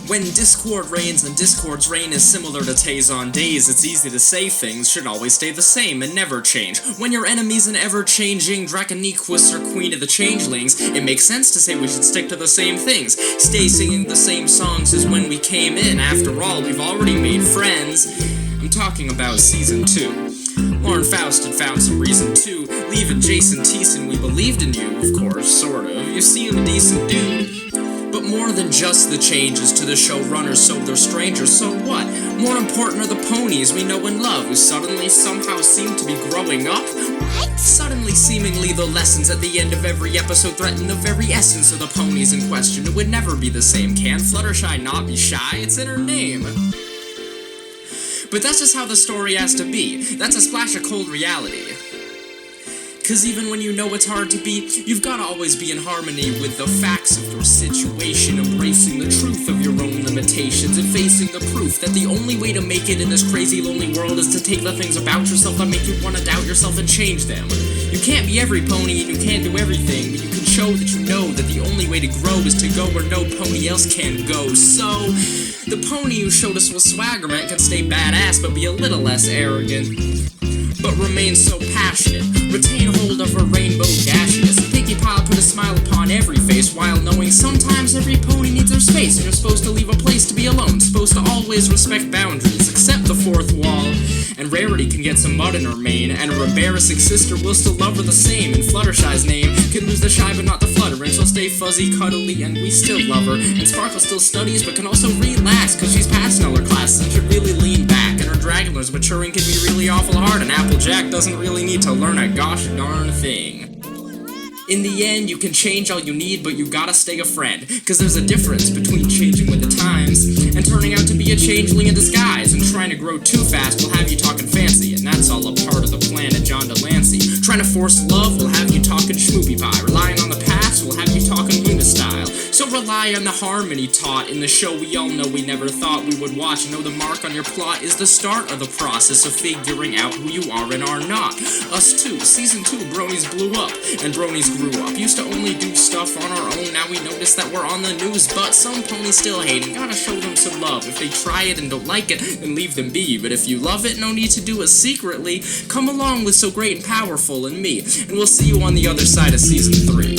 When discord reigns and discord's reign is similar to days on days, it's easy to say things should always stay the same and never change. When your enemy's an ever-changing Draconequus or Queen of the Changelings, it makes sense to say we should stick to the same things. Stay singing the same songs as when we came in. After all, we've already made friends. I'm talking about Season 2. Lauren Faust had found some reason to leave it. Jason Thiessen, we believed in you, of course, sort of. You seem a decent dude. But more than just the changes to the showrunners, so they're strangers, so what? More important are the ponies we know and love, who suddenly somehow seem to be growing up? What? Suddenly, seemingly, the lessons at the end of every episode threaten the very essence of the ponies in question. It would never be the same. Can Fluttershy not be shy? It's in her name. But that's just how the story has to be. That's a splash of cold reality. Cause even when you know it's hard to be, you've gotta always be in harmony with the facts of your situation, embracing the truth of your own limitations, and facing the proof that the only way to make it in this crazy, lonely world is to take the things about yourself that make you wanna doubt yourself and change them. You can't be every pony and you can't do everything, but you can show that you know that the only way to grow is to go where no pony else can go. So, the pony who showed us was Swaggerman can stay badass but be a little less arrogant, but remain so passionate, retain hold of her rainbow dashiness. Pinkie Pie put a smile upon every face, while knowing sometimes every pony needs their space, and you're supposed to leave a place to be alone, supposed to always respect boundaries, accept the fourth wall. And Rarity can get some mud in her mane, and her embarrassing sister will still love her the same. And Fluttershy's name can lose the shy but not the fluttering, she'll stay fuzzy, cuddly, and we still love her. And Sparkle still studies but can also relax, cause she's passing all her classes and should really lean back. And her Dragonler's maturing can be really awful hard, and Applejack doesn't really need to learn a gosh darn thing. In the end, you can change all you need, but you gotta stay a friend. Cause there's a difference between changing with the times and turning out to be a changeling in disguise. And trying to grow too fast will have you talking fancy, and that's all a part of the plan of John Delancey. Trying to force love will have you talking schmoopy pie. Relying on the past will have you talking Luna style. So rely on the harmony taught in the show we all know we never thought we would watch. And know the mark on your plot is the start of the process of figuring out who you are and are not. Us too, Season 2, bronies blew up, and bronies grew up. Used to only do stuff on our own, now we notice that we're on the news. But some ponies still hate, and gotta show them some love. If they try it and don't like it, then leave them be. But if you love it, no need to do it secretly. Come along with So Great and Powerful and me, and we'll see you on the other side of Season 3.